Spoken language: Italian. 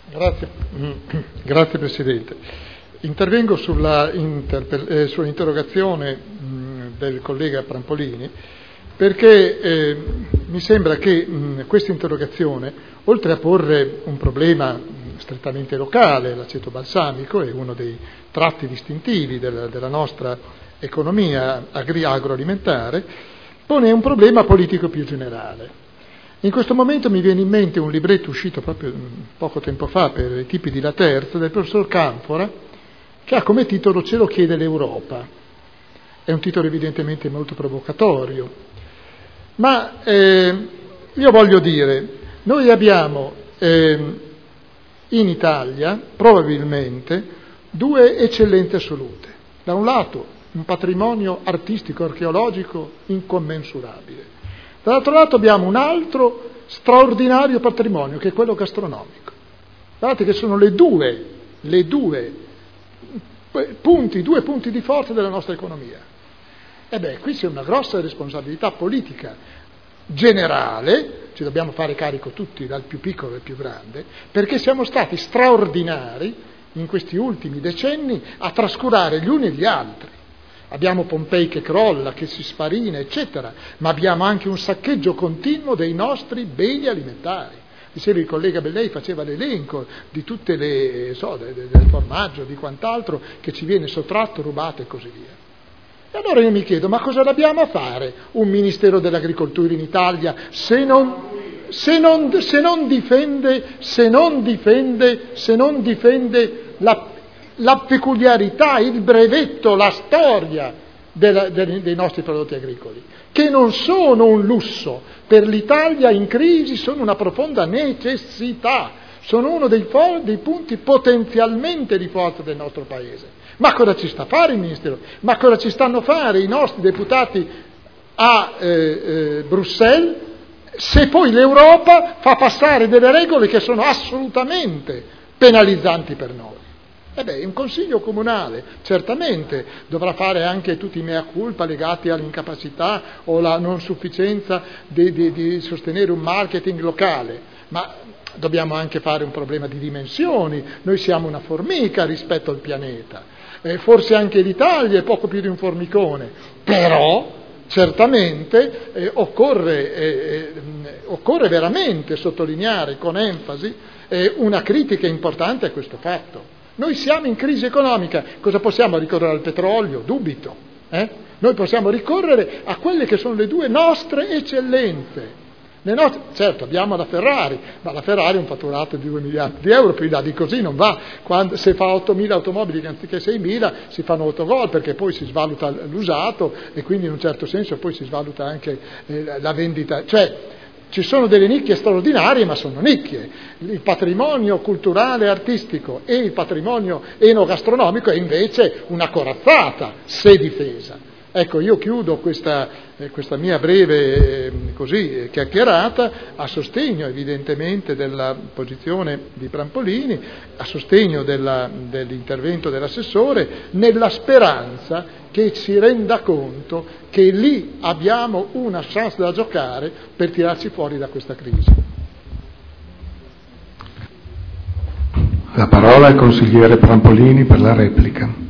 Grazie Presidente. Intervengo sull'interrogazione del collega Prampolini perché mi sembra che questa interrogazione, oltre a porre un problema strettamente locale, l'aceto balsamico è uno dei tratti distintivi della nostra economia agroalimentare, pone un problema politico più generale. In questo momento mi viene in mente un libretto uscito proprio poco tempo fa per i tipi di La Terza del professor Canfora, che ha come titolo "Ce lo chiede l'Europa". È un titolo evidentemente molto provocatorio, ma io voglio dire, noi abbiamo in Italia probabilmente due eccellenze assolute. Da un lato un patrimonio artistico archeologico incommensurabile, dall'altro lato abbiamo un altro straordinario patrimonio che è quello gastronomico. Guardate che sono due punti di forza della nostra economia. Qui c'è una grossa responsabilità politica generale, ci dobbiamo fare carico tutti, dal più piccolo al più grande, perché siamo stati straordinari in questi ultimi decenni a trascurare gli uni e gli altri. Abbiamo Pompei che crolla, che si sfarina, eccetera, ma abbiamo anche un saccheggio continuo dei nostri beni alimentari. Diceva il collega Bellei, faceva l'elenco di tutte del formaggio, di quant'altro che ci viene sottratto, rubato e così via. E allora io mi chiedo, ma cosa dobbiamo a fare un Ministero dell'Agricoltura in Italia se non difende la peculiarità, il brevetto, la storia dei nostri prodotti agricoli, che non sono un lusso, per l'Italia in crisi sono una profonda necessità, sono uno dei punti potenzialmente di forza del nostro Paese. Ma cosa ci sta a fare il Ministero? Ma cosa ci stanno a fare i nostri deputati a Bruxelles, se poi l'Europa fa passare delle regole che sono assolutamente penalizzanti per noi? Un consiglio comunale certamente dovrà fare anche tutti i mea culpa legati all'incapacità o alla non sufficienza di sostenere un marketing locale, ma dobbiamo anche fare un problema di dimensioni. Noi siamo una formica rispetto al pianeta, forse anche l'Italia è poco più di un formicone, però certamente occorre veramente sottolineare con enfasi una critica importante a questo fatto. Noi siamo in crisi economica, cosa possiamo ricorrere al petrolio? Dubito. Noi possiamo ricorrere a quelle che sono le due nostre eccellenze. Certo, abbiamo la Ferrari, ma la Ferrari ha un fatturato di 2 miliardi di euro, più in là di così non va. Se fa 8.000 automobili anziché 6.000 si fanno autogol, perché poi si svaluta l'usato e quindi in un certo senso poi si svaluta anche la vendita. Ci sono delle nicchie straordinarie, ma sono nicchie. Il patrimonio culturale e artistico e il patrimonio enogastronomico è invece una corazzata, se difesa. Io chiudo questa mia breve chiacchierata a sostegno evidentemente della posizione di Prampolini, a sostegno dell'intervento dell'assessore, nella speranza che si renda conto che lì abbiamo una chance da giocare per tirarci fuori da questa crisi. La parola al consigliere Prampolini per la replica.